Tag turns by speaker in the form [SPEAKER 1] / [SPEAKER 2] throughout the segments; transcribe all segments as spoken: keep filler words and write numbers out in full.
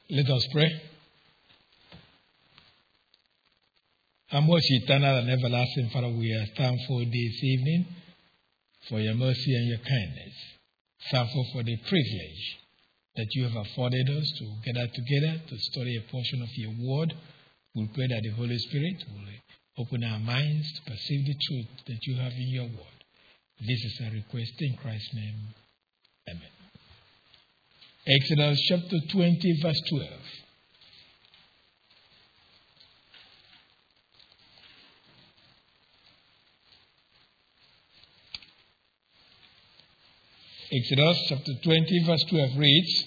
[SPEAKER 1] Let us pray. Our most eternal and everlasting Father, we are thankful this evening for your mercy and your kindness. Thankful for the privilege that you have afforded us to gather together to study a portion of your word. We pray that the Holy Spirit will open our minds to perceive the truth that you have in your word. This is our request in Christ's name. Amen. Exodus chapter twenty, verse twelve. Exodus chapter twenty, verse twelve reads,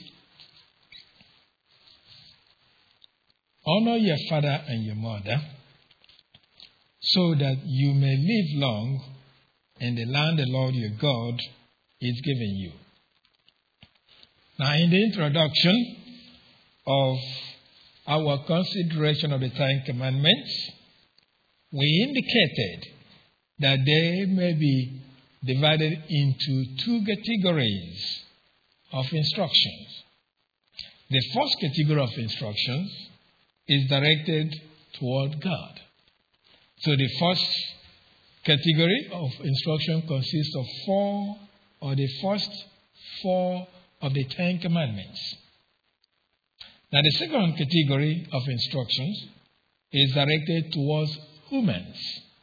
[SPEAKER 1] "Honor your father and your mother, so that you may live long in the land the Lord your God is giving you." Now, in the introduction of our consideration of the Ten Commandments, we indicated that they may be divided into two categories of instructions. The first category of instructions is directed toward God. So the first category of instruction consists of four, or the first four of the Ten Commandments. Now the second category of instructions is directed towards humans.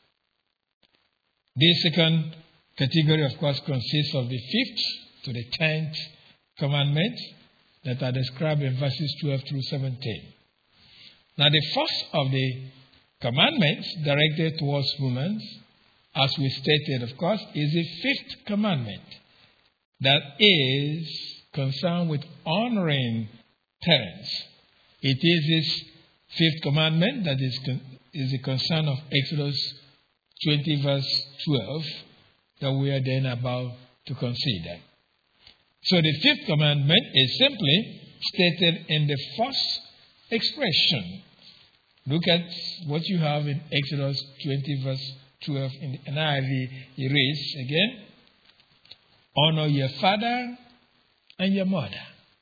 [SPEAKER 1] This second category, of course, consists of the fifth to the tenth commandment that are described in verses twelve through seventeen. Now the first of the commandments directed towards humans, as we stated, of course, is the fifth commandment that is concerned with honoring parents. It is this fifth commandment that is, con- is the concern of Exodus twenty, verse twelve, that we are then about to consider. So the fifth commandment is simply stated in the first expression. Look at what you have in Exodus twenty, verse twelve in the N I V. It reads again, "Honor your father and your mother."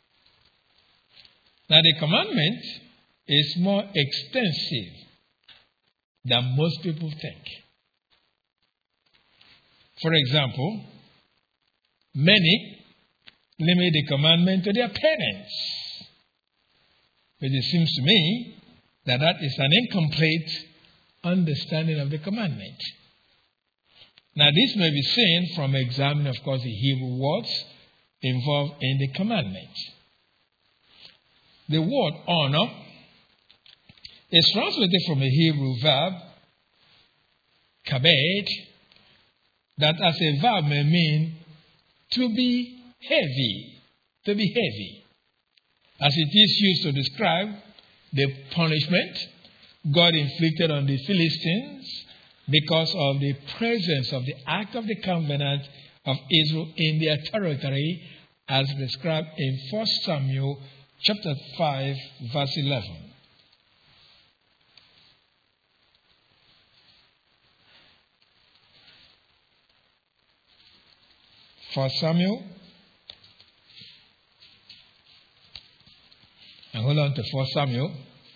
[SPEAKER 1] Now the commandment is more extensive than most people think. For example, many limit the commandment to their parents. But it seems to me that that is an incomplete understanding of the commandment. Now this may be seen from examining, of course, the Hebrew words involved in the commandment. The word honor is translated from a Hebrew verb, kabed, that as a verb may mean to be heavy, to be heavy, as it is used to describe the punishment God inflicted on the Philistines because of the presence of the Ark of the Covenant of Israel in their territory, as described in First Samuel chapter five, verse eleven. First Samuel, and hold on to First Samuel.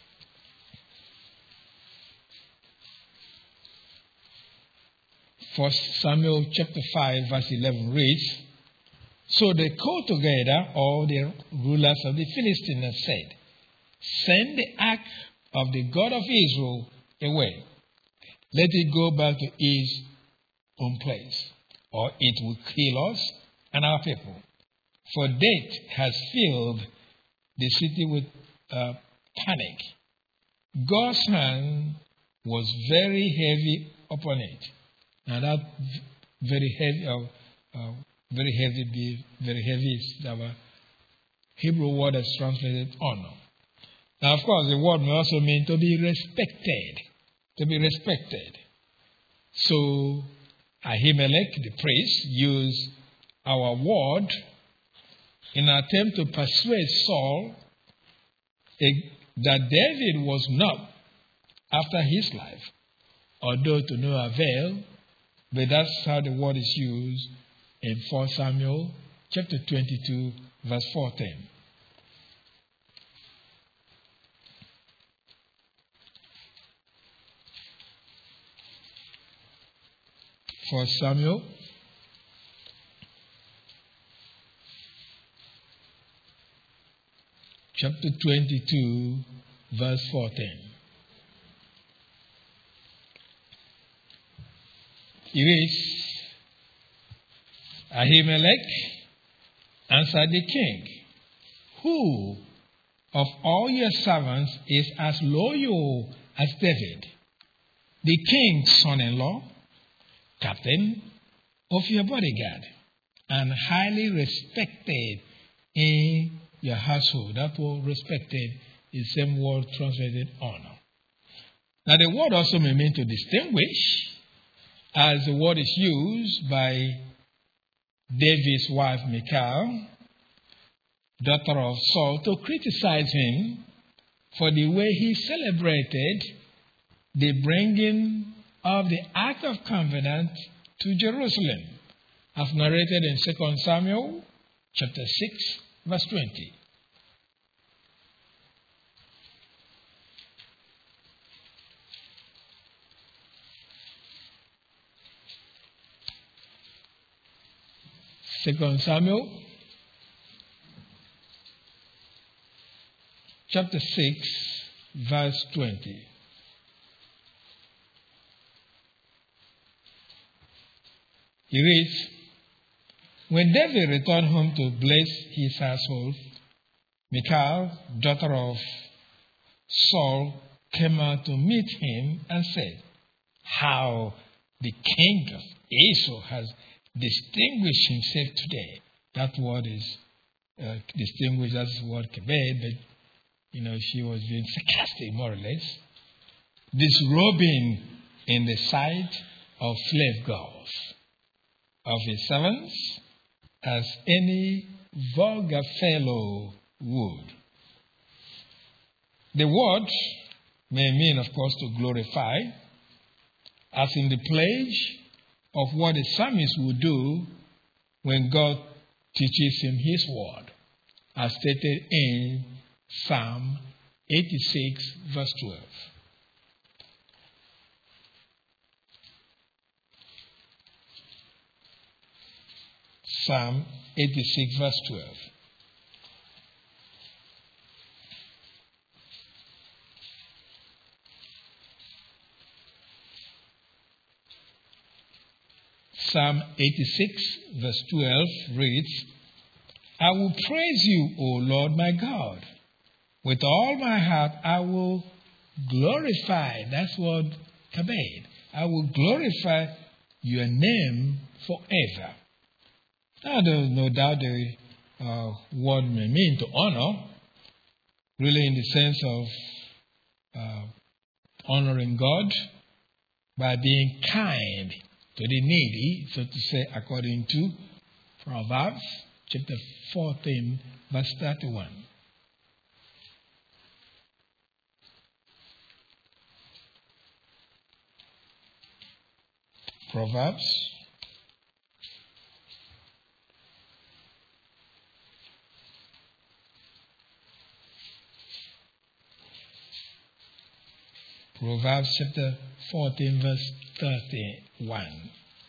[SPEAKER 1] First Samuel chapter five, verse eleven reads, "So they called together all the rulers of the Philistines and said, 'Send the ark of the God of Israel away. Let it go back to its own place, or it will kill us and our people. For death has filled the city with uh, panic.' God's hand was very heavy upon it." Now that very heavy, uh, uh, very heavy, be very heavy is our Hebrew word that's translated honor. Now, of course, the word may also mean to be respected, to be respected. So Ahimelech, the priest, used our word in an attempt to persuade Saul that David was not after his life, although to no avail. But that's how the word is used in First Samuel chapter twenty-two, verse fourteen. First Samuel chapter twenty-two, verse fourteen. It reads, Ahimelech answered the king, who of all your servants is as loyal as David, the king's son-in-law, captain of your bodyguard, and highly respected in your household? That word respected is the same word translated honor. Now the word also may mean to distinguish, as the word is used by David's wife Michal, daughter of Saul, to criticize him for the way he celebrated the bringing of the Ark of Covenant to Jerusalem, as narrated in Second Samuel chapter six, verse twenty. Second Samuel chapter six, verse twenty. He reads, when David returned home to bless his household, Michal, daughter of Saul, came out to meet him and said, how the king of Israel has distinguished himself today. That word is uh, distinguished, that's the word kebed, but you know, she was being sarcastic, more or less. Disrobing in the sight of slave girls, of his servants, as any vulgar fellow would. The word may mean, of course, to glorify, as in the pledge of what the psalmist would do when God teaches him his word, as stated in Psalm eighty-six, verse twelve. Psalm eighty-six, verse twelve. Psalm eighty-six, verse twelve reads, I will praise you, O Lord my God. With all my heart I will glorify, that's what kabed, I will glorify your name forever. Now, there's no doubt the uh, word may mean to honor, really in the sense of uh, honoring God by being kind to the needy, so to say, according to Proverbs chapter fourteen, verse thirty-one. Proverbs Proverbs chapter fourteen, verse thirty-one.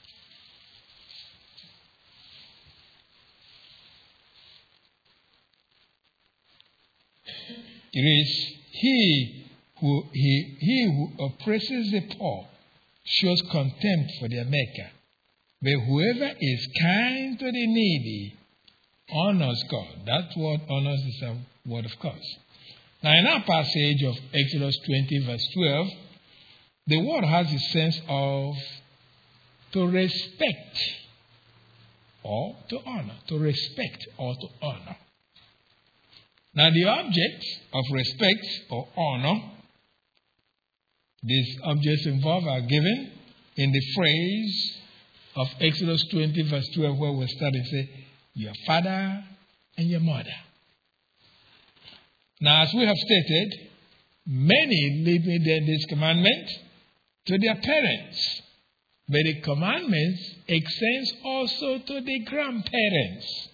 [SPEAKER 1] It is, he who, he, he who oppresses the poor shows contempt for their maker, but whoever is kind to the needy honors God. That word honors is a word of course. Now, in our passage of Exodus twenty, verse twelve, the word has a sense of to respect or to honor. To respect or to honor. Now, the objects of respect or honor, these objects involved are given in the phrase of Exodus twenty, verse twelve, where we start and say, your father and your mother. Now, as we have stated, many leave then this commandment to their parents. But the commandment extends also to the grandparents.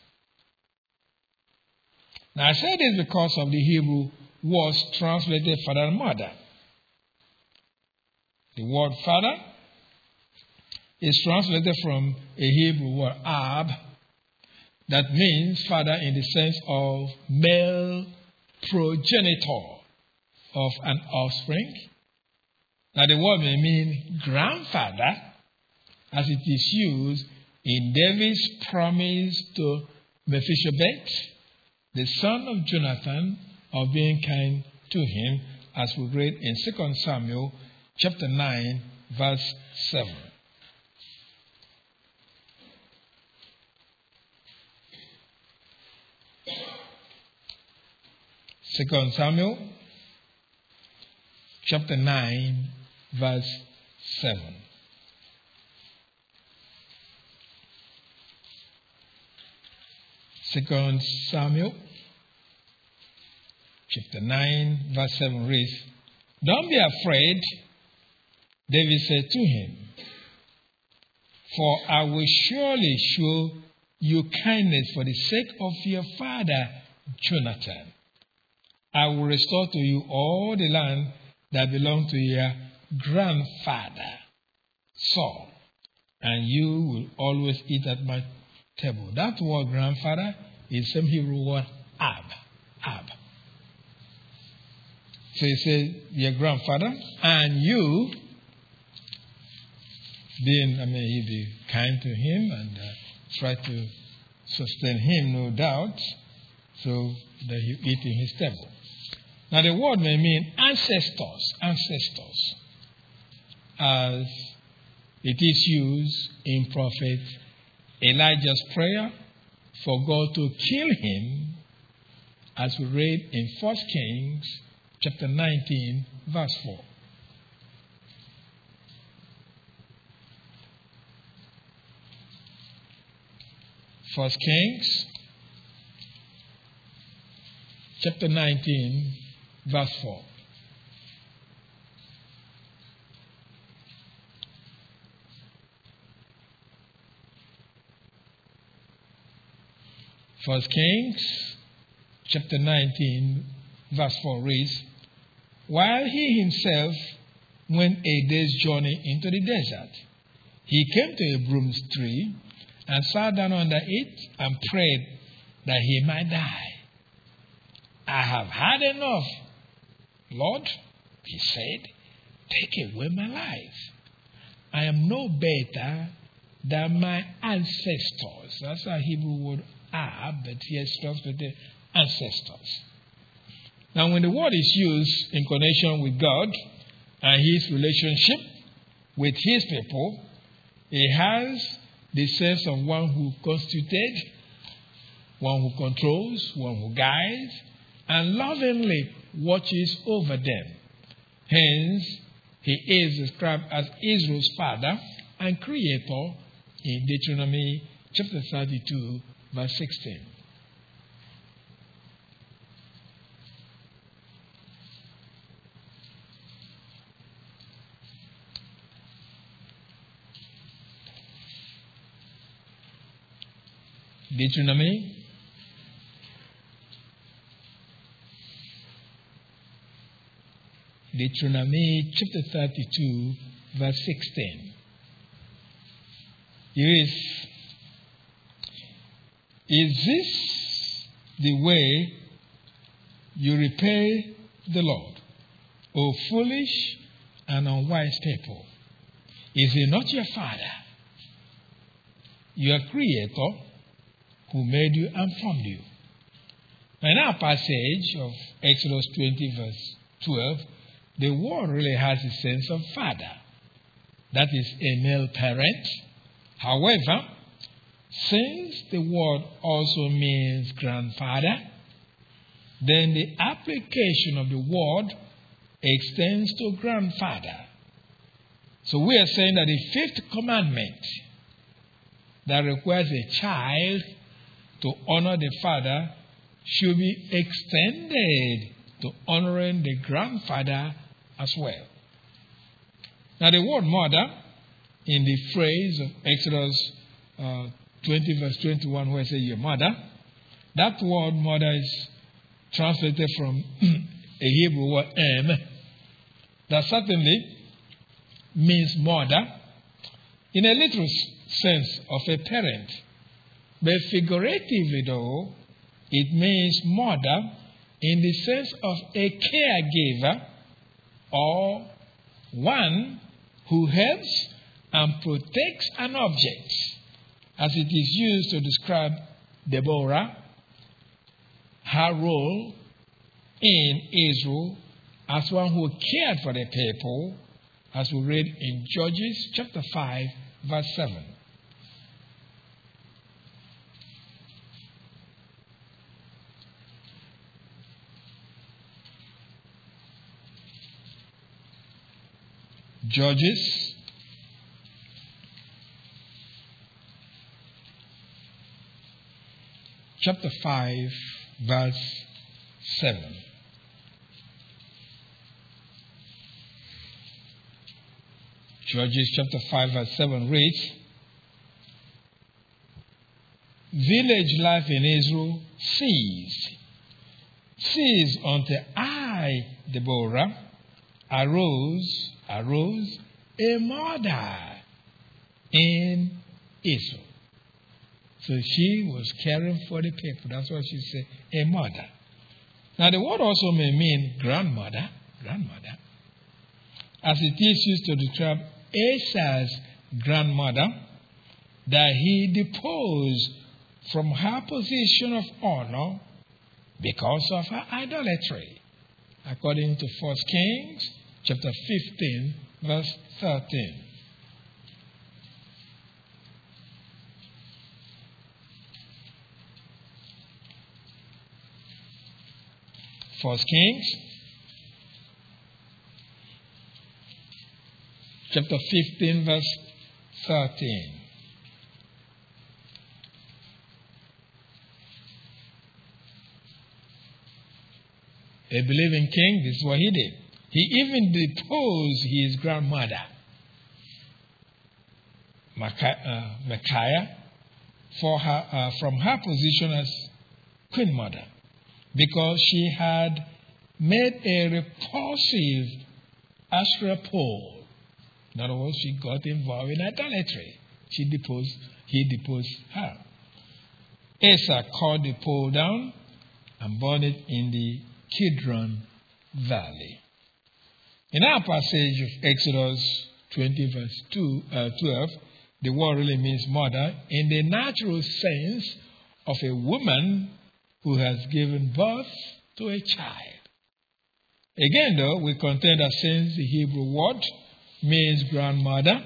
[SPEAKER 1] Now, I say this because of the Hebrew words translated father and mother. The word father is translated from a Hebrew word, ab, that means father in the sense of male progenitor of an offspring. Now the word may mean grandfather, as it is used in David's promise to Mephibosheth, the son of Jonathan, of being kind to him, as we read in Second Samuel chapter nine, verse seven. Second Samuel chapter nine, verse seven. Second Samuel chapter nine, verse seven reads, "Don't be afraid," David said to him, "for I will surely show you kindness for the sake of your father Jonathan. I will restore to you all the land that belonged to your grandfather Saul, and you will always eat at my table." That word grandfather is some Hebrew word ab. Ab. So he said, your grandfather, and you, being, I mean, you be kind to him and uh, try to sustain him, no doubt, so that you eat in his table. Now the word may mean ancestors, ancestors, as it is used in Prophet Elijah's prayer for God to kill him, as we read in First Kings chapter nineteen, verse four. First Kings chapter nineteen, verse four. First Kings chapter nineteen, verse four reads, "While he himself went a day's journey into the desert, he came to a broom tree and sat down under it and prayed that he might die. 'I have had enough, Lord,' he said, 'take away my life. I am no better than my ancestors.'" That's a Hebrew word, ab, but here it's translated ancestors. Now, when the word is used in connection with God and his relationship with his people, it has the sense of one who constituted, one who controls, one who guides, and lovingly watches over them. Hence, he is described as Israel's father and creator in Deuteronomy chapter thirty-two, verse sixteen. Deuteronomy Deuteronomy chapter thirty-two, verse sixteen. Here is, "Is this the way you repay the Lord, O foolish and unwise people? Is he not your father, your creator, who made you and formed you?" In our passage of Exodus twenty, verse twelve, the word really has a sense of father. That is a male parent. However, since the word also means grandfather, then the application of the word extends to grandfather. So we are saying that the fifth commandment that requires a child to honor the father should be extended to honoring the grandfather as well. Now, the word mother in the phrase of Exodus uh, twenty, verse twenty-one, where it says your mother, that word mother is translated from a Hebrew word em, that certainly means mother, in a literal sense of a parent. But figuratively, though, it means mother in the sense of a caregiver or one who helps and protects an object, as it is used to describe Deborah, her role in Israel as one who cared for the people, as we read in Judges chapter five, verse seven. Judges chapter five, verse seven. Judges chapter five, verse seven reads, village life in Israel ceased, ceased until I, Deborah, arose, arose a mother in Israel. So she was caring for the people. That's why she said a mother. Now the word also may mean grandmother, grandmother, as it is used to describe Asa's grandmother, that he deposed from her position of honor because of her idolatry, according to First Kings chapter fifteen, verse thirteen. First Kings chapter fifteen, verse thirteen. A believing king, this is what he did. He even deposed his grandmother, Micaiah, for her, uh, from her position as queen mother, because she had made a repulsive Asherah pole. In other words, she got involved in idolatry. She deposed, he deposed her. Asa cut the pole down and burned it in the Kidron Valley. In our passage of Exodus twenty, verse two, uh, twelve, the word really means mother in the natural sense of a woman who has given birth to a child. Again, though, we contend that since the Hebrew word means grandmother,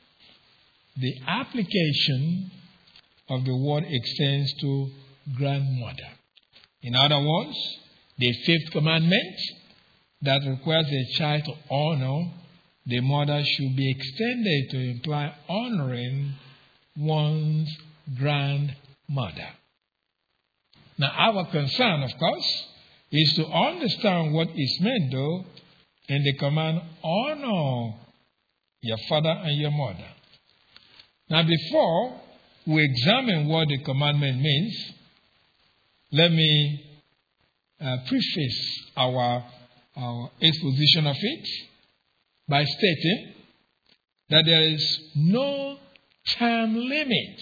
[SPEAKER 1] the application of the word extends to grandmother. In other words, the fifth commandment that requires a child to honor the mother should be extended to imply honoring one's grandmother. Now, our concern, of course, is to understand what is meant, though, in the command, honor your father and your mother. Now, before we examine what the commandment means, let me uh, preface our, our exposition of it by stating that there is no time limit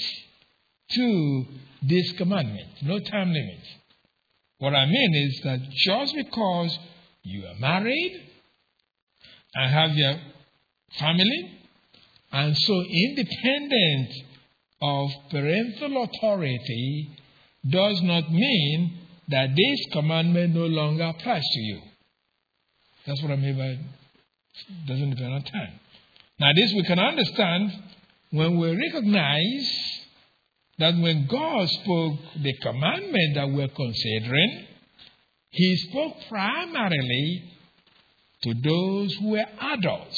[SPEAKER 1] to this commandment. No time limit. What I mean is that just because you are married and have your family, and so independent of parental authority, does not mean that this commandment no longer applies to you. That's what I mean by doesn't depend on time. Now, this we can understand when we recognize that when God spoke the commandment that we're considering, He spoke primarily to those who were adults.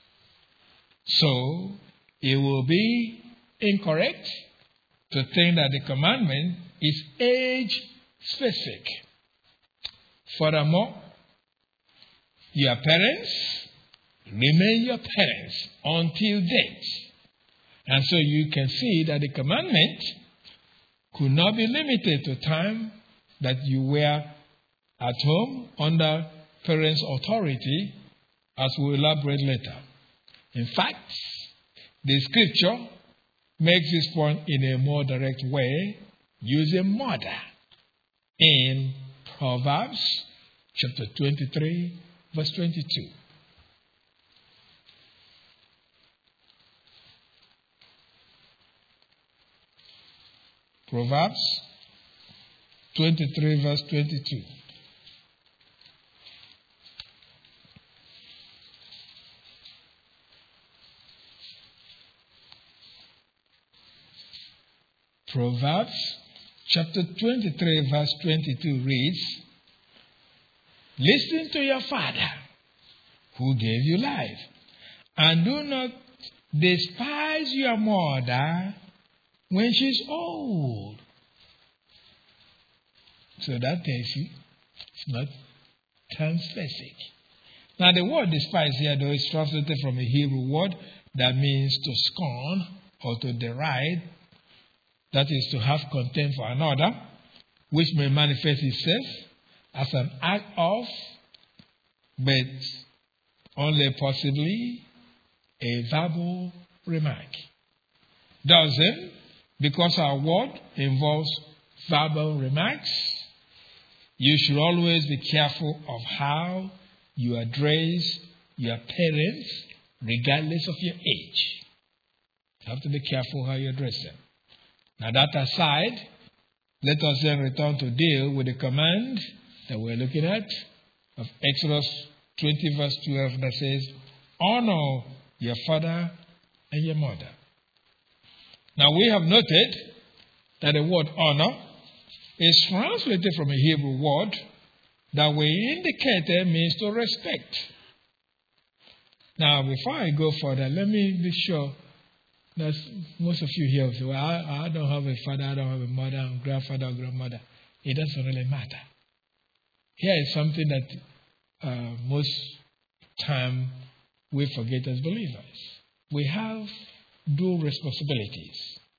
[SPEAKER 1] So, it will be incorrect to think that the commandment is age-specific. Furthermore, your parents remain your parents until death. And so you can see that the commandment could not be limited to time that you were at home under parents' authority, as we'll elaborate later. In fact, the scripture makes this point in a more direct way using mother in Proverbs chapter twenty-three, verse twenty-two. Proverbs twenty-three, verse twenty-two. Proverbs chapter twenty-three, verse twenty-two reads, "Listen to your father who gave you life, and do not despise your mother when she's old." So that tells you it's not term-specific. Now the word despise here, though, is translated from a Hebrew word that means to scorn or to deride. That is to have contempt for another, which may manifest itself as an act of, but only possibly a verbal remark. Doesn't, because our word involves verbal remarks, you should always be careful of how you address your parents, regardless of your age. You have to be careful how you address them. Now that aside, let us then return to deal with the command that we're looking at of Exodus twenty, verse twelve, that says, "Honor your father and your mother." Now we have noted that the word honor is translated from a Hebrew word that we indicated means to respect. Now before I go further, let me be sure that most of you here say, "Well, I, I don't have a father, I don't have a mother, I'm grandfather or grandmother." It doesn't really matter. Here is something that uh, most time we forget as believers. We have dual responsibilities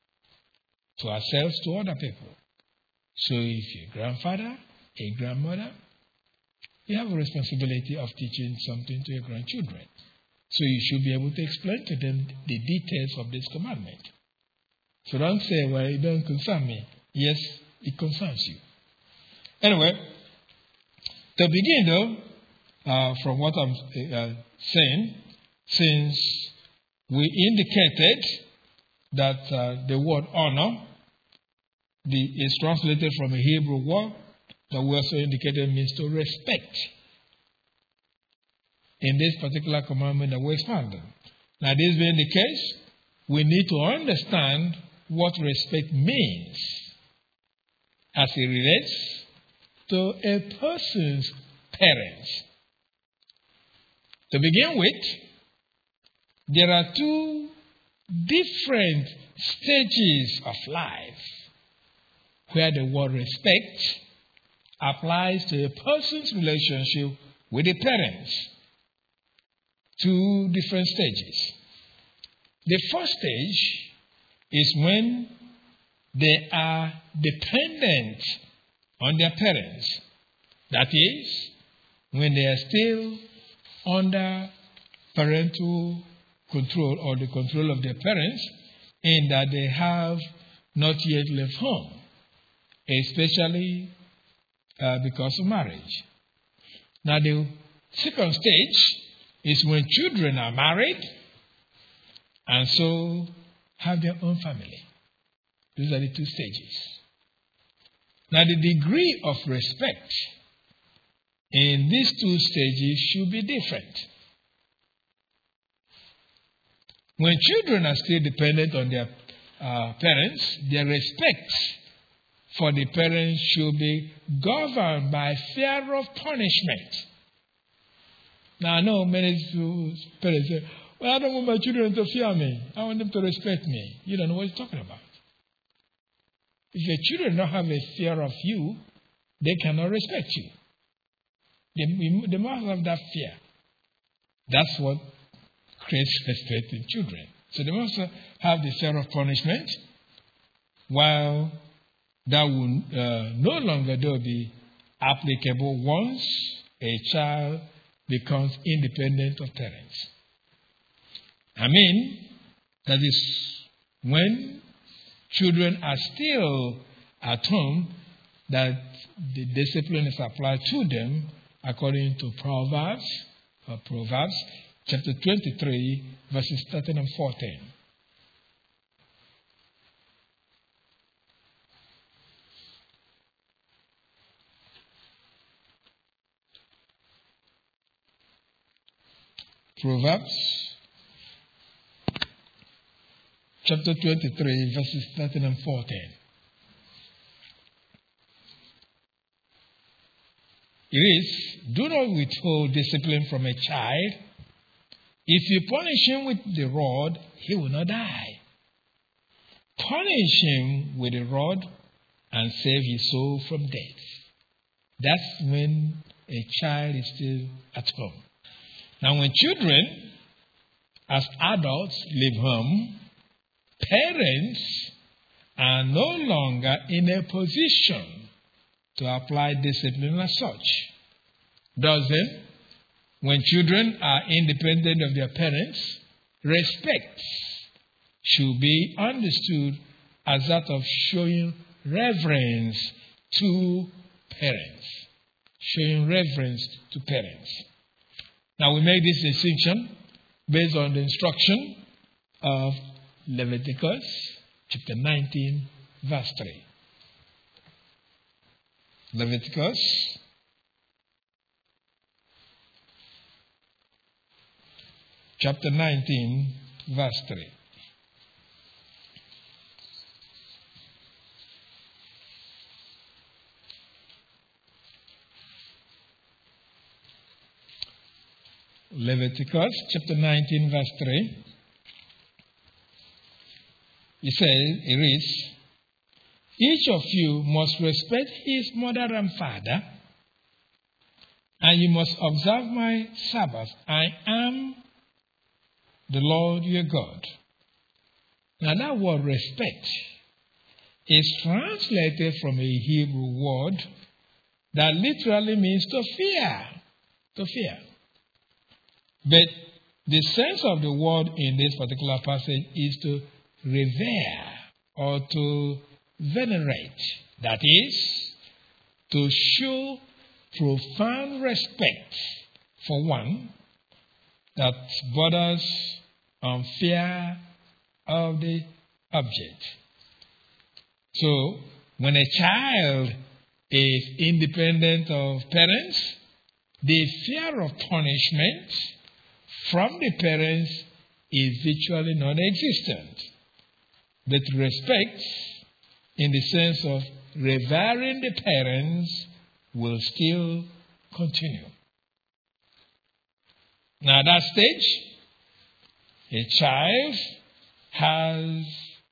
[SPEAKER 1] to ourselves, to other people. So if you're a grandfather, a grandmother, you have a responsibility of teaching something to your grandchildren. So you should be able to explain to them the details of this commandment. So don't say, "Well, it doesn't concern me." Yes, it concerns you. Anyway, to begin though, uh, from what I'm uh, saying, since we indicated that uh, the word honor the, is translated from a Hebrew word that we also indicated means to respect. In this particular commandment that we expounded. Now, this being the case, we need to understand what respect means as it relates to a person's parents. To begin with, there are two different stages of life where the word respect applies to a person's relationship with the parents. Two different stages. The first stage is when they are dependent on their parents. That is, when they are still under parental control or the control of their parents, in that they have not yet left home, especially uh, because of marriage. Now, the second stage is when children are married and so have their own family. These are the two stages. Now, the degree of respect in these two stages should be different. When children are still dependent on their uh, parents, their respect for the parents should be governed by fear of punishment. Now, I know many parents say, "Well, I don't want my children to fear me. I want them to respect me." You don't know what you're talking about. If your children don't have a fear of you, they cannot respect you. They, they must have that fear. That's what creates respect in children. So they must have the fear of punishment, while that will uh, no longer though be applicable once a child becomes independent of parents. I mean, That is, when children are still at home, that the discipline is applied to them according to Proverbs, or Proverbs chapter twenty-three, verses thirteen and fourteen. Proverbs chapter twenty-three, verses thirteen and fourteen. It is, do not withhold discipline from a child. If you punish him with the rod, he will not die. Punish him with the rod and save his soul from death. That's when a child is still at home. Now, when children, as adults, leave home, parents are no longer in a position to apply discipline as such. Doesn't, when children are independent of their parents, respect should be understood as that of showing reverence to parents. Showing reverence to parents. Now we make this distinction based on the instruction of Leviticus chapter nineteen, verse three. Leviticus chapter nineteen, verse three. Leviticus chapter nineteen, verse three. It says, it reads, each of you must respect his mother and father, and you must observe my Sabbath. I am the Lord your God. Now that word respect is translated from a Hebrew word that literally means to fear. To fear. But the sense of the word in this particular passage is to revere or to venerate. That is, to show profound respect for one that borders on fear of the object. So, when a child is independent of parents, the fear of punishment from the parents is virtually non-existent. But respect, in the sense of revering the parents, will still continue. Now, at that stage, a child has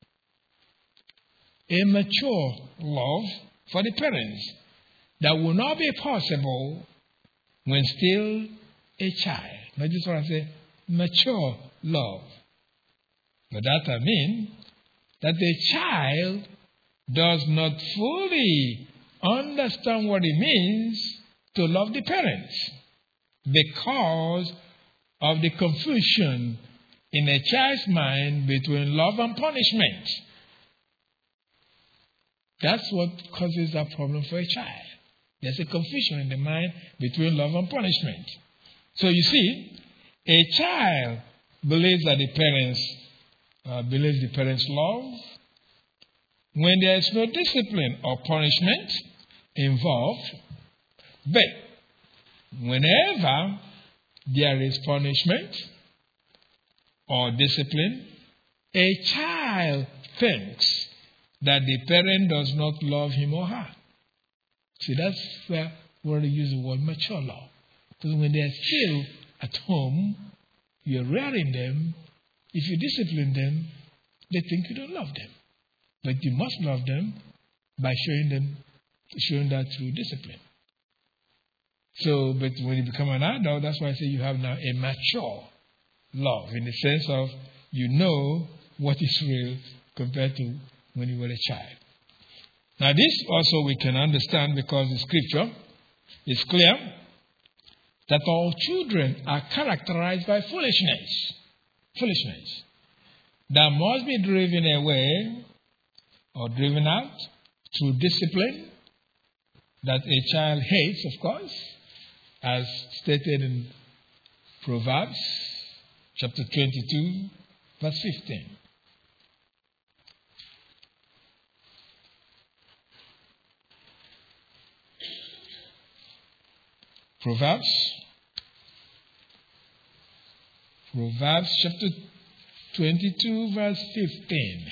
[SPEAKER 1] a mature love for the parents that will not be possible when still a child. Notice what I say, mature love. But that I mean that the child does not fully understand what it means to love the parents because of the confusion in a child's mind between love and punishment. That's what causes that problem for a child. There's a confusion in the mind between love and punishment. So you see, a child believes that the parents uh, believes the parents love when there is no discipline or punishment involved. But whenever there is punishment or discipline, a child thinks that the parent does not love him or her. See, that's where we want to use the word mature love. Because when they are still at home, you're rearing them. If you discipline them, they think you don't love them. But you must love them by showing them, showing that through discipline. So, but when you become an adult, that's why I say you have now a mature love, in the sense of you know what is real compared to when you were a child. Now, this also we can understand because the scripture is clear that all children are characterized by foolishness. Foolishness. that must be driven away or driven out through discipline that a child hates, of course, as stated in Proverbs chapter twenty-two, verse fifteen. Proverbs, Proverbs chapter twenty-two, verse fifteen.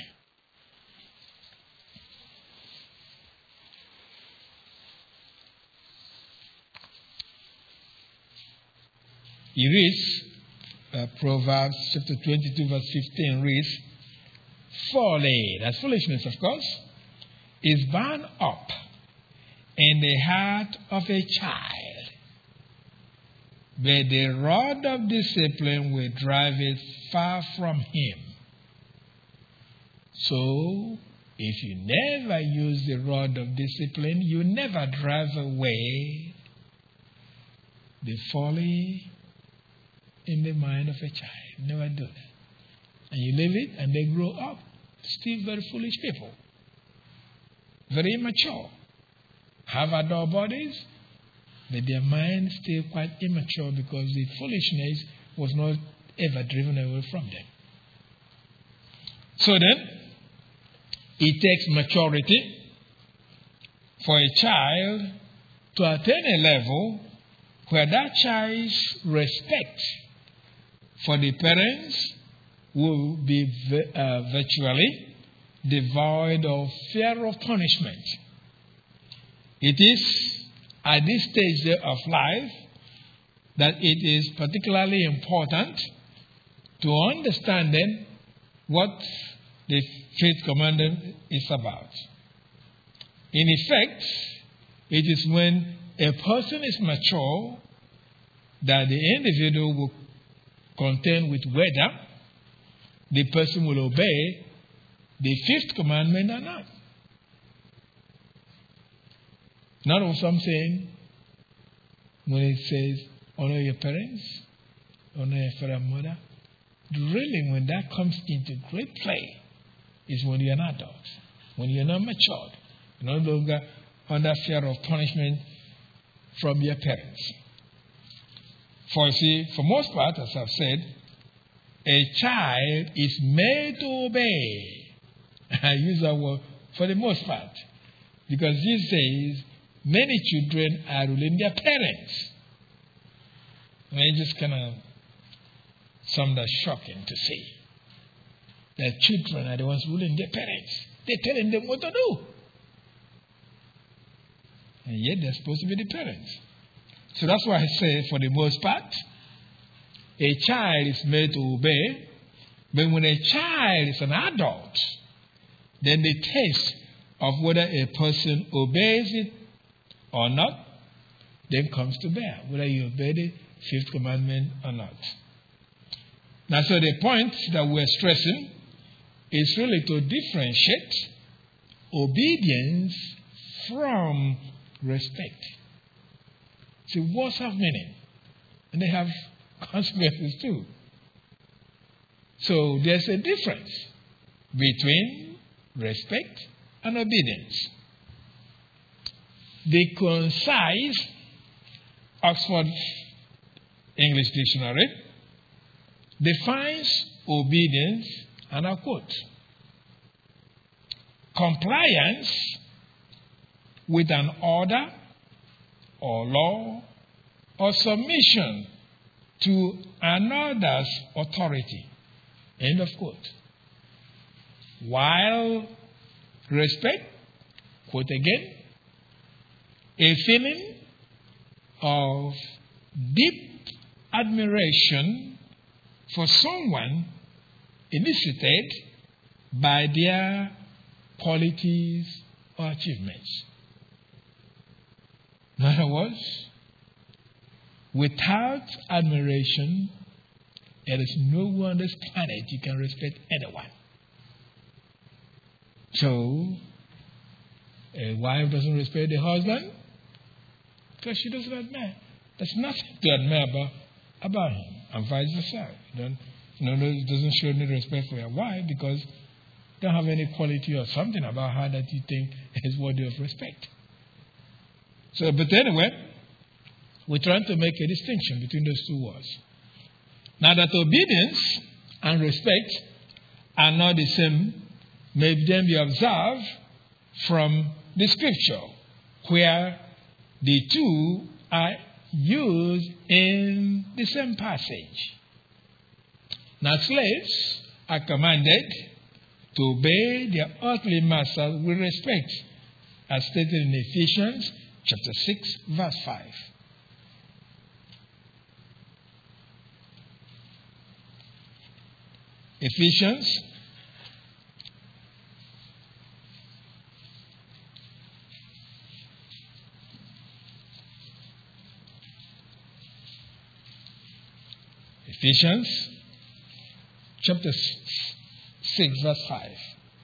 [SPEAKER 1] He reads, uh, Proverbs chapter twenty-two, verse fifteen reads, folly, that's foolishness, of course, is bound up in the heart of a child, but the rod of discipline will drive it far from him. So, if you never use the rod of discipline, you never drive away the folly in the mind of a child. Never do that. And you leave it, and they grow up still very foolish people, very immature, have adult bodies, but their mind still quite immature because the foolishness was not ever driven away from them. So then, it takes maturity for a child to attain a level where that child's respect for the parents will be uh, virtually devoid of fear of punishment. It is at this stage of life that it is particularly important to understand then what the fifth commandment is about. In effect, it is when a person is mature that the individual will contend with whether the person will obey the fifth commandment or not. Not also I'm saying when it says honor your parents, honor your father and mother. Really, when that comes into great play is when you're an adult, when you're not matured, you're no longer under fear of punishment from your parents. For you see, for most part, as I've said, a child is made to obey. I use that word for the most part, because these days, many children are ruling their parents. And it's just kind of something that's shocking to see. That children are the ones ruling their parents. They're telling them what to do. And yet they're supposed to be the parents. So that's why I say, for the most part, a child is made to obey. But when a child is an adult, then the test of whether a person obeys it or not then comes to bear, whether you obey the fifth commandment or not. Now, so the point that we're stressing is really to differentiate obedience from respect. See, words have meaning, and they have consequences too. So there's a difference between respect and obedience. The concise Oxford English Dictionary defines obedience, and I quote, compliance with an order or law or submission to another's authority. End of quote. While respect, quote again, a feeling of deep admiration for someone elicited by their qualities or achievements. In other words, without admiration, there is no one on this planet you can respect anyone. So, a wife doesn't respect the husband because she doesn't admire. There's nothing to admire about, about him, and vice versa. You don't, No, no, it doesn't show any respect for her. Why? Because you don't have any quality or something about her that you think is worthy of respect. So, but anyway, we're trying to make a distinction between those two words. Now that obedience and respect are not the same, may then be observed from the scripture, where the two are used in the same passage. Now slaves are commanded to obey their earthly masters with respect, as stated in Ephesians chapter six, verse five. Ephesians Ephesians chapter six, verse five.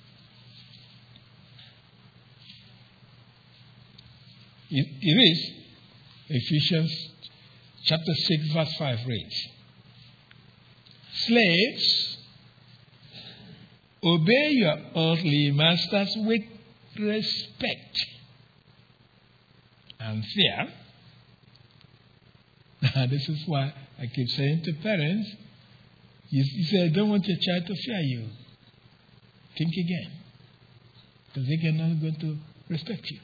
[SPEAKER 1] It, it is Ephesians chapter six, verse five reads, Slaves, obey your earthly masters with respect and fear. Now, this is why I keep saying to parents, you, you say, I don't want your child to fear you. Think again. Because they are not going to respect you.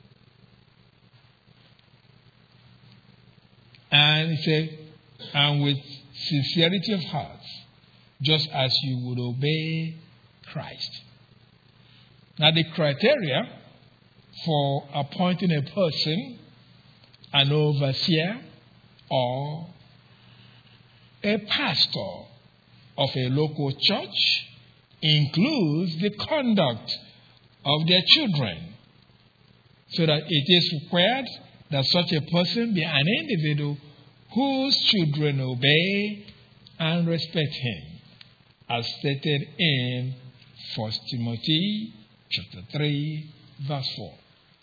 [SPEAKER 1] And he said, and with sincerity of heart, just as you would obey Christ. Now, the criteria for appointing a person an overseer or a pastor of a local church includes the conduct of their children, so that it is required that such a person be an individual whose children obey and respect him, as stated in First Timothy chapter three, verse four.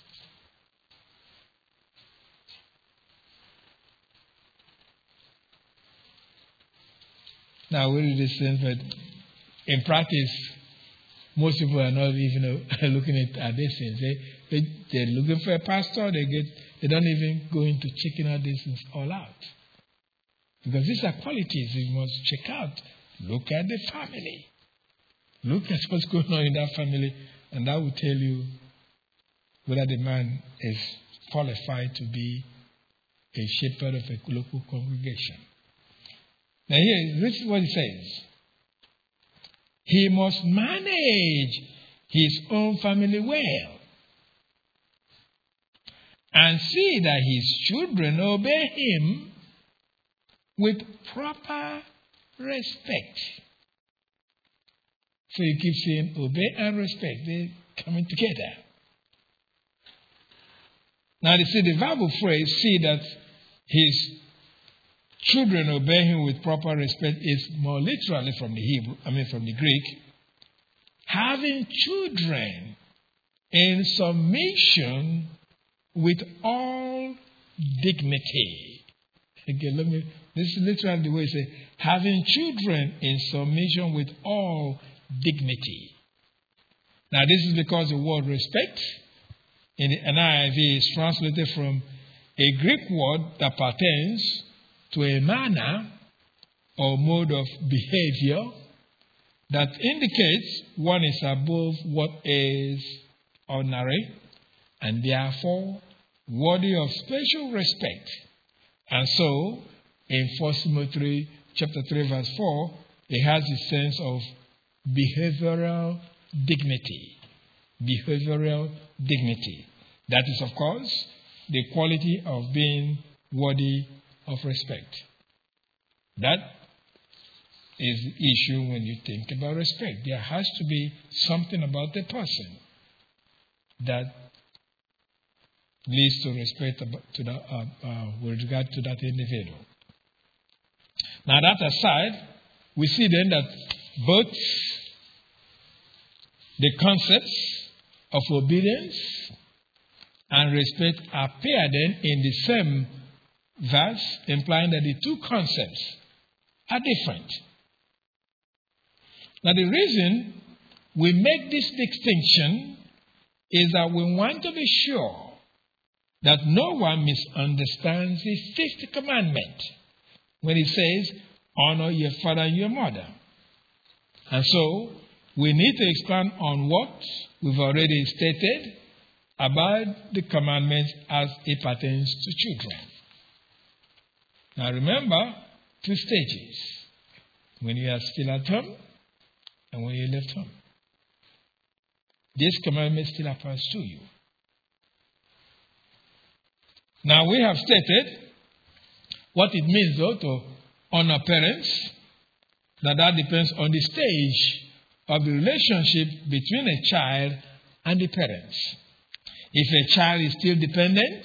[SPEAKER 1] Now, we read this thing, but in practice, most people are not even looking at, at these things. They, they, they're looking for a pastor. They get, they don't even go into checking out these things all out. Because these are qualities you must check out. Look at the family. Look at what's going on in that family, and that will tell you whether the man is qualified to be a shepherd of a local congregation. Now here, this is what it says. He must manage his own family well and see that his children obey him with proper respect. So you keep saying obey and respect. They're coming together. Now you see the verbal phrase, see that his children obey him with proper respect, is more literally from the Hebrew, I mean from the Greek. Having children in submission with all dignity. Again, let me, this is literally the way it says, having children in submission with all dignity. Now this is because the word respect in the N I V is translated from a Greek word that pertains to a manner or mode of behavior that indicates one is above what is ordinary and therefore worthy of special respect. And so, in First Timothy chapter three, verse four, it has a sense of behavioral dignity. Behavioral dignity. That is, of course, the quality of being worthy of respect. That is the issue when you think about respect. There has to be something about the person that leads to respect to the, uh, uh, with regard to that individual. Now, that aside, we see then that both the concepts of obedience and respect appear then in the same verse, implying that the two concepts are different. Now, the reason we make this distinction is that we want to be sure that no one misunderstands the fifth commandment when it says, honor your father and your mother. And so, we need to expand on what we've already stated about the commandments as it pertains to children. Now remember, two stages. When you are still at home and when you left home. This commandment still applies to you. Now we have stated what it means though to honor parents. That that depends on the stage of the relationship between a child and the parents. If a child is still dependent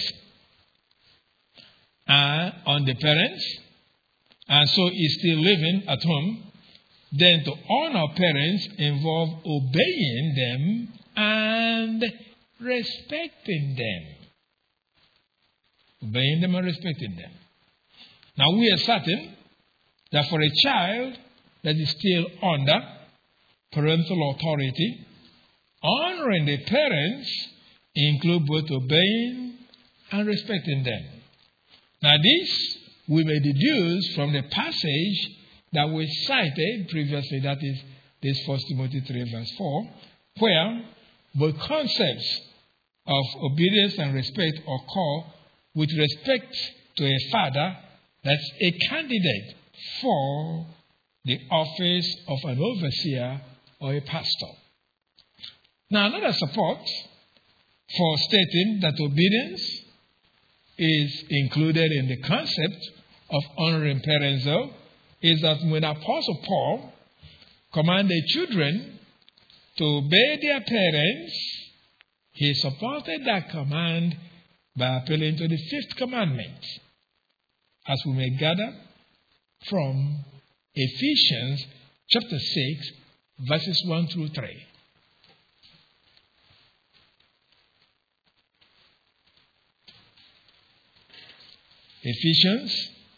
[SPEAKER 1] uh, on the parents, and so is still living at home, then to honor parents involves obeying them and respecting them. Obeying them and respecting them. Now we are certain that for a child that is still under parental authority, honoring the parents include both obeying and respecting them. Now this we may deduce from the passage that we cited previously, that is this First Timothy three verse four, where both concepts of obedience and respect occur with respect to a father that's a candidate for the office of an overseer or a pastor. Now another support for stating that obedience is included in the concept of honoring parents, though, is that when Apostle Paul commanded children to obey their parents, he supported that command by appealing to the fifth commandment, as we may gather from Ephesians chapter six, verses one through three. Ephesians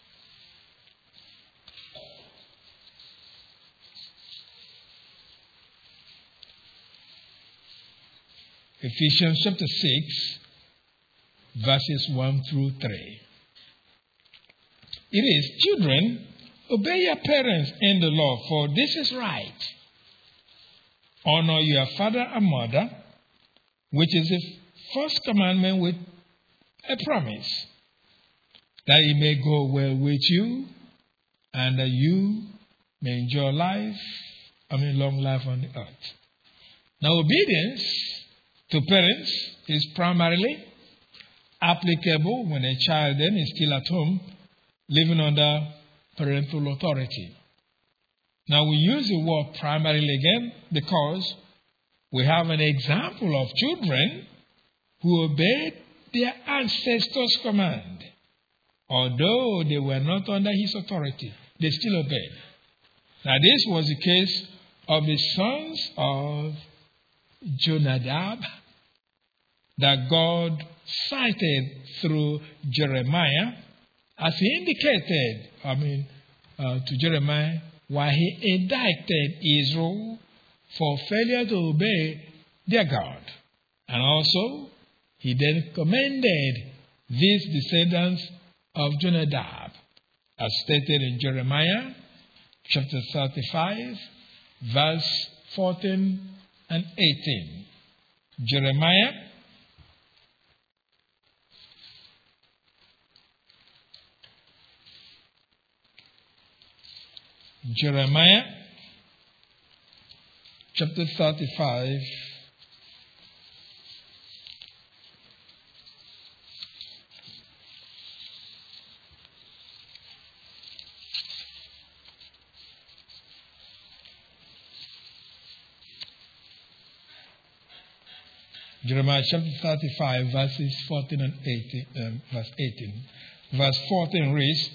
[SPEAKER 1] Ephesians chapter six, verses one through three. It is, children, obey your parents in the Lord, for this is right. Honor your father and mother, which is the first commandment with a promise, that it may go well with you, and that you may enjoy life, I mean long life on the earth. Now obedience to parents is primarily applicable when a child then is still at home, living under parental authority. Now we use the word primarily again because we have an example of children who obeyed their ancestors' command. Although they were not under his authority, they still obeyed. Now this was the case of the sons of Jonadab that God cited through Jeremiah, as he indicated, I mean, uh, to Jeremiah, while he indicted Israel for failure to obey their God. And also, he then commended these descendants of Jonadab, as stated in Jeremiah chapter thirty-five, verse fourteen and eighteen. Jeremiah Jeremiah chapter thirty-five, Jeremiah chapter thirty-five, verses fourteen and eighteen, um, verse eighteen. Verse fourteen reads,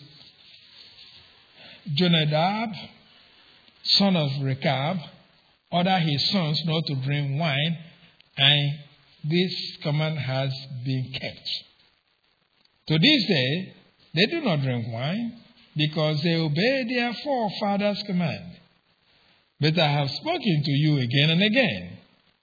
[SPEAKER 1] Jonadab, son of Rechab, ordered his sons not to drink wine, and this command has been kept. To this day, they do not drink wine, because they obey their forefathers' command. But I have spoken to you again and again,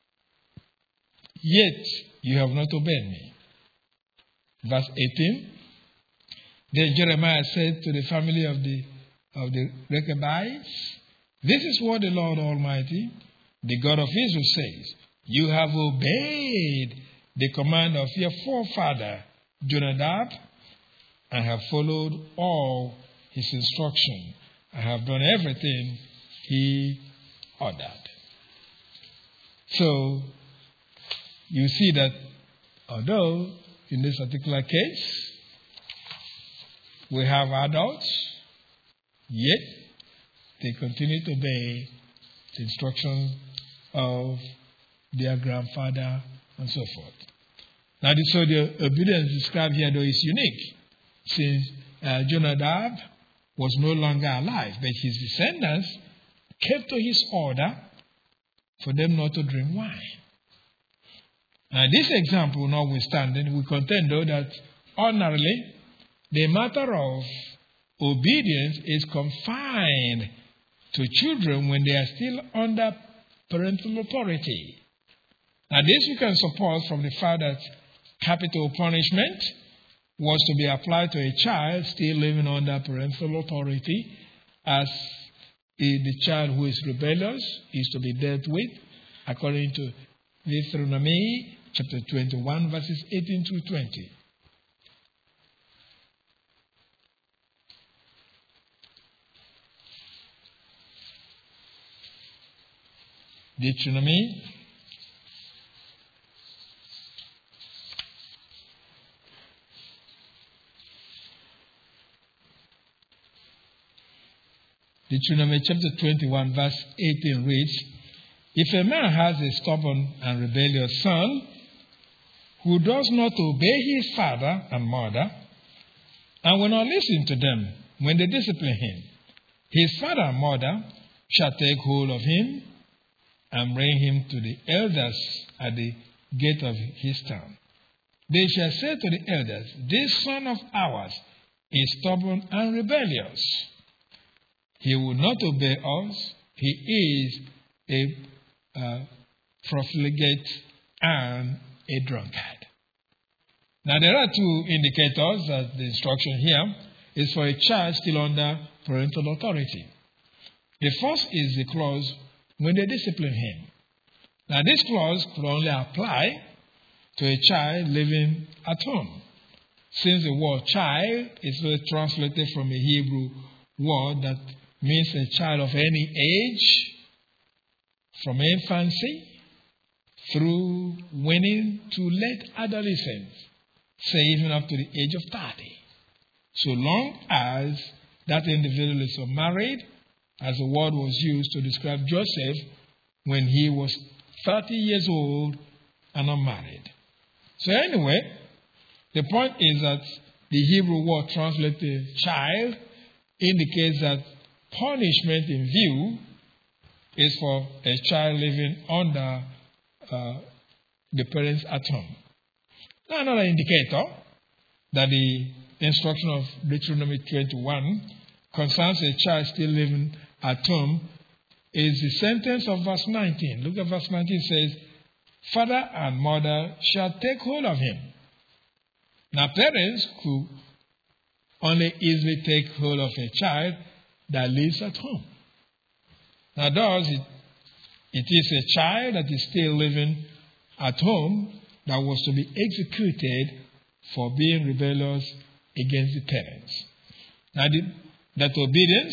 [SPEAKER 1] yet you have not obeyed me. Verse eighteen. Then Jeremiah said to the family of the of the Rechabites, this is what the Lord Almighty, the God of Israel, says. You have obeyed the command of your forefather Jonadab, and have followed all his instruction. I have done everything he ordered. So, you see that although in this particular case, we have adults, yet they continue to obey the instructions of their grandfather and so forth. Now, so the obedience described here, though, is unique, since uh, Jonadab was no longer alive, but his descendants kept to his order for them not to drink wine. Now, this example notwithstanding, we contend, though, that ordinarily the matter of obedience is confined to children when they are still under parental authority. Now, this we can support from the fact that capital punishment was to be applied to a child still living under parental authority, as the child who is rebellious is to be dealt with, according to Deuteronomy chapter twenty-one, verses eighteen through twenty. Deuteronomy Deuteronomy chapter twenty-one, verse eighteen reads, if a man has a stubborn and rebellious son who does not obey his father and mother and will not listen to them when they discipline him, his father and mother shall take hold of him and bring him to the elders at the gate of his town. They shall say to the elders, this son of ours is stubborn and rebellious. He will not obey us. He is a uh, profligate and a drunkard. Now, there are two indicators that the instruction here is for a child still under parental authority. The first is the clause when they discipline him. Now, this clause could only apply to a child living at home, since the word child is translated from a Hebrew word that means a child of any age, from infancy through winning to late adolescence, say even up to the age of thirty. So long as that individual is married, as the word was used to describe Joseph when he was thirty years old and unmarried. So anyway, the point is that the Hebrew word translated child indicates that punishment in view is for a child living under uh, the parents at home. Now, another indicator that the instruction of Deuteronomy twenty-one concerns a child still living at home is the sentence of verse nineteen. Look at verse nineteen. It says, father and mother shall take hold of him. Now, parents could only easily take hold of a child that lives at home. Now, thus, it, it is a child that is still living at home that was to be executed for being rebellious against the parents. Now, the, that obedience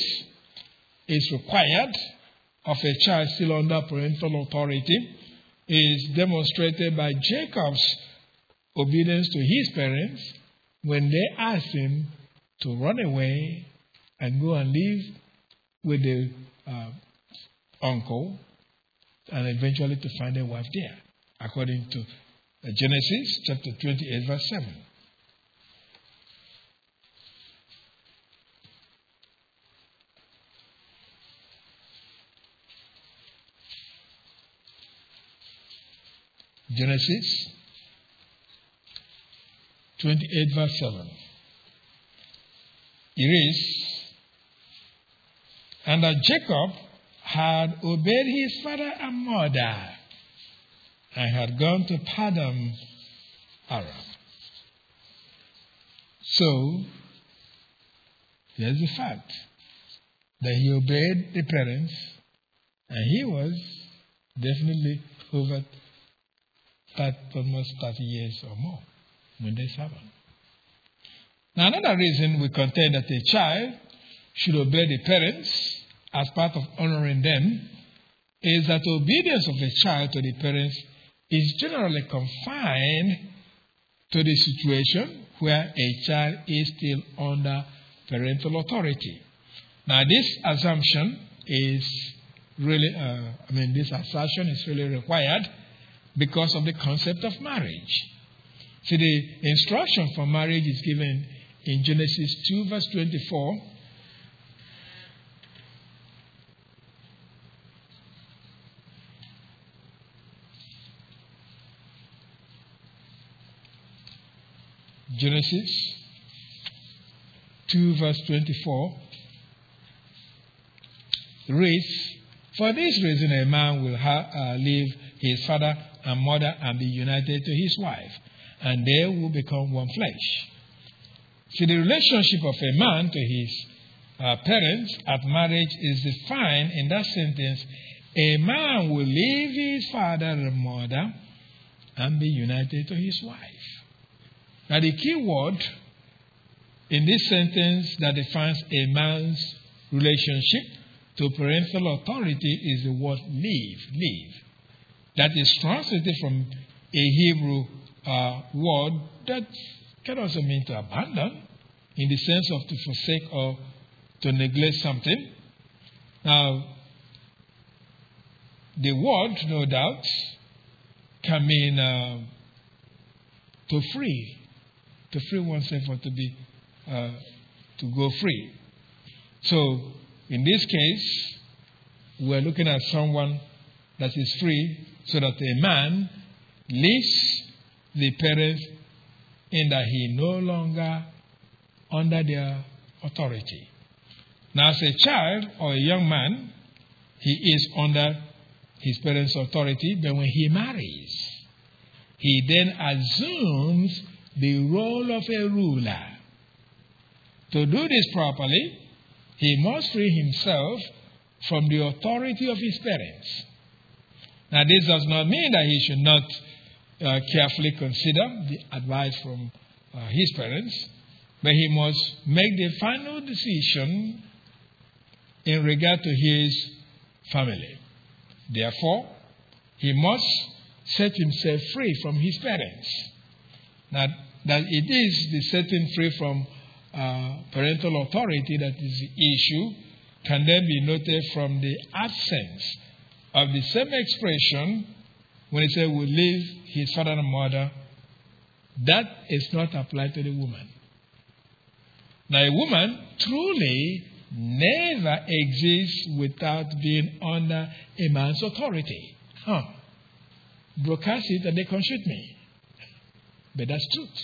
[SPEAKER 1] is required of a child still under parental authority is demonstrated by Jacob's obedience to his parents when they asked him to run away and go and live with the uh, uncle and eventually to find a wife there, according to uh, Genesis chapter twenty-eight, verse seven. Genesis twenty-eight, verse seven. It is, and that Jacob had obeyed his father and mother and had gone to Paddan Aram. So, here's the fact that he obeyed the parents, and he was definitely over that almost thirty years or more when this happened. Now, another reason we contend that a child should obey the parents as part of honoring them is that obedience of a child to the parents is generally confined to the situation where a child is still under parental authority. Now, this assumption is really, uh, I mean, this assertion is really required because of the concept of marriage. See, the instruction for marriage is given in Genesis two, verse twenty-four. Genesis two, verse twenty-four reads, "For this reason a man will ha- uh, leave his father and mother and be united to his wife, and they will become one flesh." See, the relationship of a man to his uh, parents at marriage is defined in that sentence: a man will leave his father and mother and be united to his wife. Now, the key word in this sentence that defines a man's relationship to parental authority is the word leave. Leave. That is translated from a Hebrew uh, word that can also mean to abandon, in the sense of to forsake or to neglect something. Now, the word, no doubt, can mean uh, to free. To free oneself or to be, uh, to go free. So, in this case, we're looking at someone that is free, so that a man leaves the parents in that he no longer under their authority. Now, as a child or a young man, he is under his parents' authority, but when he marries, he then assumes the role of a ruler. To do this properly, he must free himself from the authority of his parents. Now, this does not mean that he should not uh, carefully consider the advice from uh, his parents, but he must make the final decision in regard to his family. Therefore, he must set himself free from his parents. Now, that it is the setting free from uh, parental authority that is the issue can then be noted from the absence of the same expression when it says will leave his father and mother. That is not applied to the woman. Now, a woman truly never exists without being under a man's authority. Huh. Broadcast it and they can shoot me. But that's truth.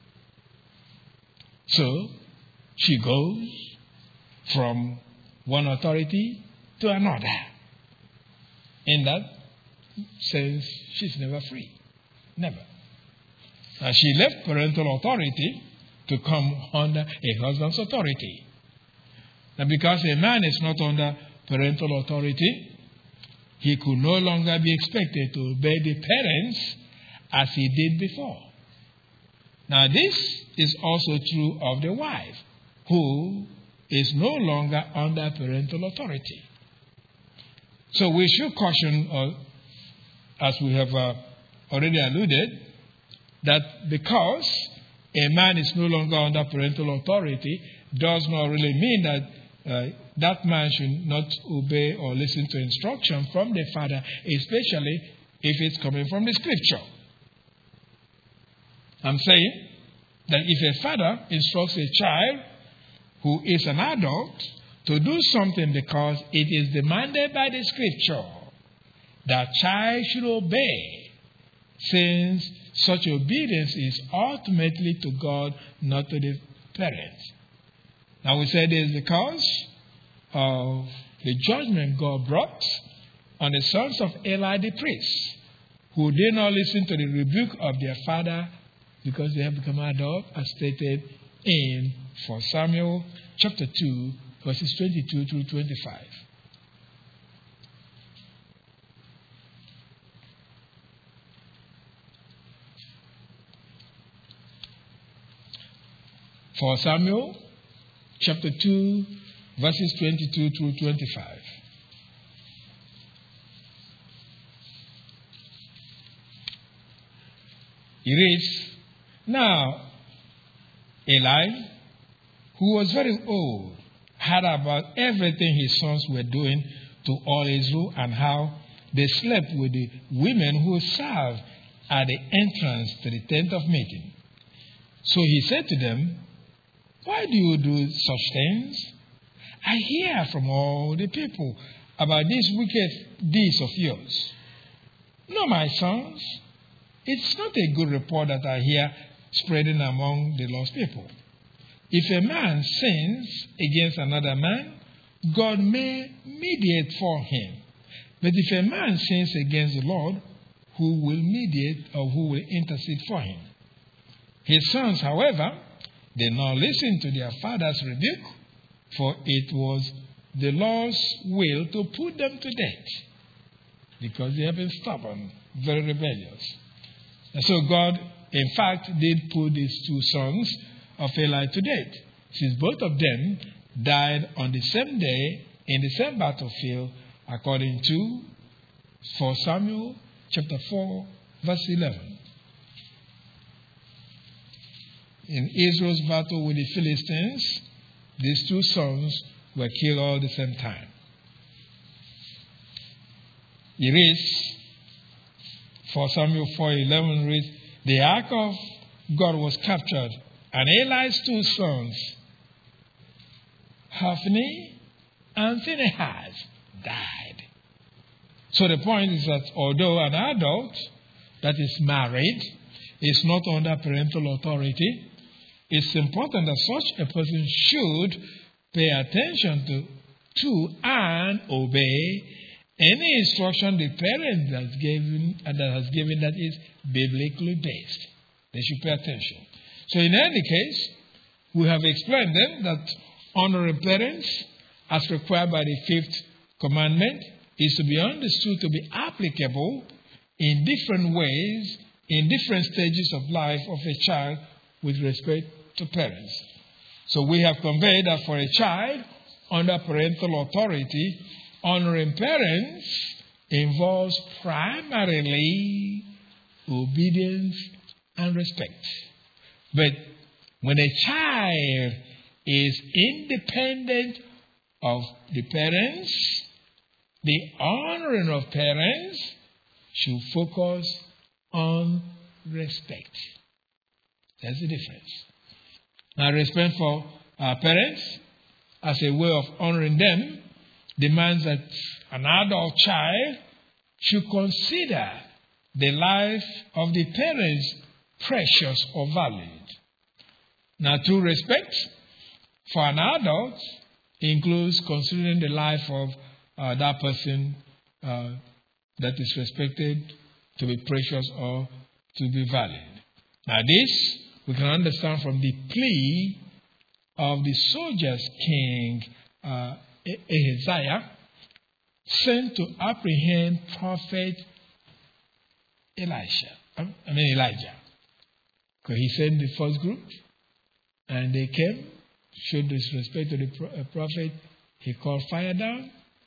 [SPEAKER 1] So, she goes from one authority to another. In that sense, she's never free. Never. Now, she left parental authority to come under a husband's authority. Now, because a man is not under parental authority, he could no longer be expected to obey the parents as he did before. Now, this is also true of the wife, who is no longer under parental authority. So we should caution, uh, as we have uh, already alluded, that because a man is no longer under parental authority does not really mean that uh, that man should not obey or listen to instruction from the father, especially if it's coming from the scripture. I'm saying that if a father instructs a child who is an adult to do something because it is demanded by the scripture, that child should obey, since such obedience is ultimately to God, not to the parents. Now we say this because of the judgment God brought on the sons of Eli the priest, who did not listen to the rebuke of their father because they have become adult, as stated in First Samuel chapter two, verses twenty-two through twenty-five. First Samuel chapter two, verses twenty-two through twenty-five. He reads, "Now Eli, who was very old, heard about everything his sons were doing to all Israel and how they slept with the women who served at the entrance to the tent of meeting. So he said to them, 'Why do you do such things? I hear from all the people about these wicked deeds of yours. No, my sons, it's not a good report that I hear spreading among the lost people. If a man sins against another man, God may mediate for him. But if a man sins against the Lord, who will mediate or who will intercede for him? His sons, however, did not listen to their father's rebuke, for it was the Lord's will to put them to death, because they have been stubborn, very rebellious.' And so God, in fact, did put these two sons of Eli to death, since both of them died on the same day in the same battlefield, according to First Samuel chapter four, verse eleven. In Israel's battle with the Philistines, these two sons were killed all at the same time. He reads, First Samuel four eleven reads, "The ark of God was captured, and Eli's two sons, Hophni and Phinehas, died." So the point is that although an adult that is married is not under parental authority, it's important that such a person should pay attention to, to and obey any instruction the parent has given, and that has given that is biblically based. They should pay attention. So in any case, we have explained then that honoring parents, as required by the fifth commandment, is to be understood to be applicable in different ways, in different stages of life of a child with respect to parents. So we have conveyed that for a child under parental authority, honoring parents involves primarily obedience and respect. But when a child is independent of the parents, the honoring of parents should focus on respect. That's the difference. Now, respect for our parents as a way of honoring them demands that an adult child should consider the life of the parents precious or valued. Now, true respect for an adult includes considering the life of uh, that person uh, that is respected to be precious or to be valued. Now, this we can understand from the plea of the soldiers' king uh, Ahaziah, sent to apprehend prophet Elisha. I mean Elijah. Because he sent the first group, and they came, showed disrespect to the prophet. He called fire down.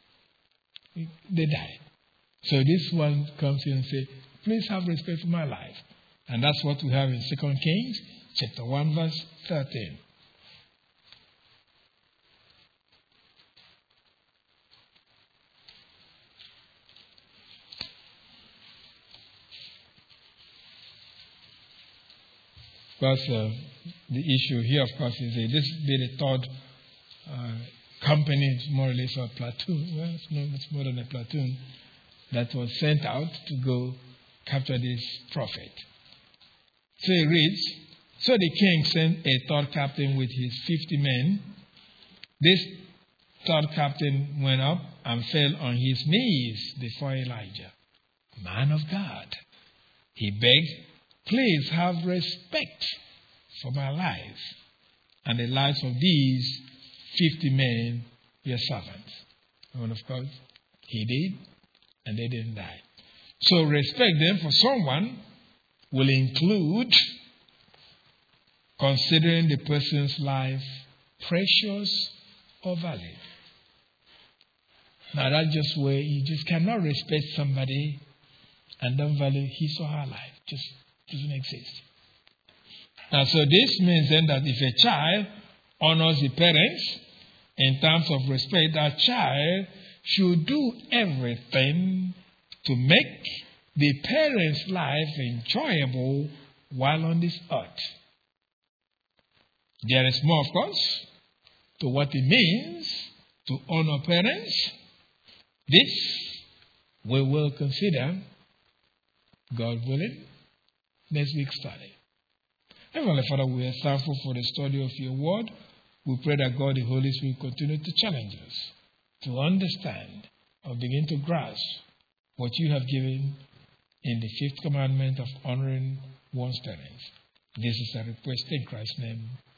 [SPEAKER 1] They died. So this one comes in and says, "Please have respect for my life." And that's what we have in Second Kings chapter one, verse thirteen. Because uh, the issue here, of course, is that this be the third uh, company, more or less a platoon. Well, it's, no, it's more than a platoon that was sent out to go capture this prophet. So he reads, "So the king sent a third captain with his fifty men. This third captain went up and fell on his knees before Elijah. Man of God, he begged, please have respect for my life and the lives of these fifty men, your servants. And of course, he did, and they didn't die. So respect them for someone will include considering the person's life precious or valid. Now that's just where you just cannot respect somebody and don't value his or her life. Just doesn't exist. Now so this means then that if a child honors the parents in terms of respect, that child should do everything to make the parent's life enjoyable while on this earth. There is more, of course, to what it means to honor parents. This we will consider, God willing, next week's study. Heavenly Father, we are thankful for the study of your word. We pray that God, the Holy Spirit, continue to challenge us to understand or begin to grasp what you have given in the fifth commandment of honoring one's parents. This is a request in Christ's name.